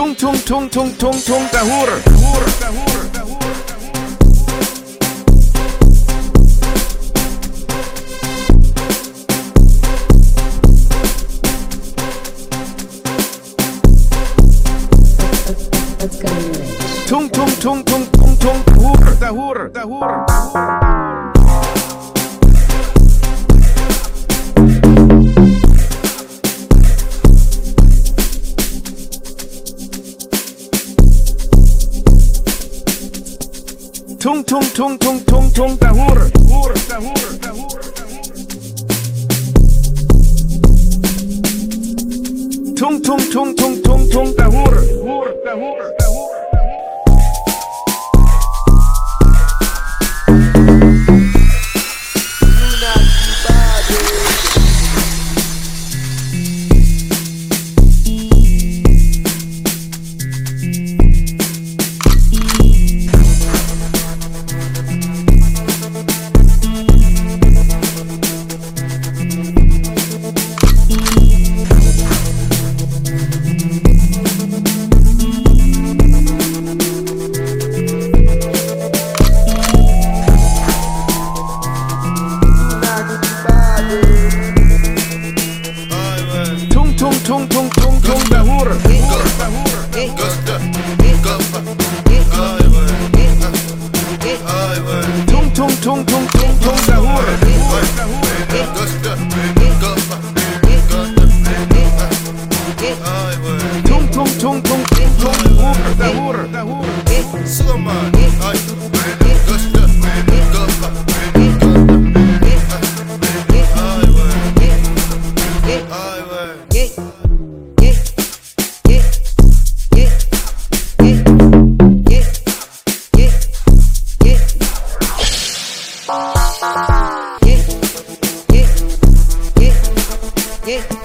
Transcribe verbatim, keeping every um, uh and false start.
Tung tung tung tung tung tung tahur. Let's go new age. Tung tung tung tung tung tung tahur tahur tahur. Tung tung tung tung tung tung tahur tahur tahur tahur. Tung tung tung tung tung tung tahur tahur tahur tahur. Tung tung tung tung tahur tung tung tung tung tung tung tahur. Tung tung tung tung tung tahur tahur. Yeah.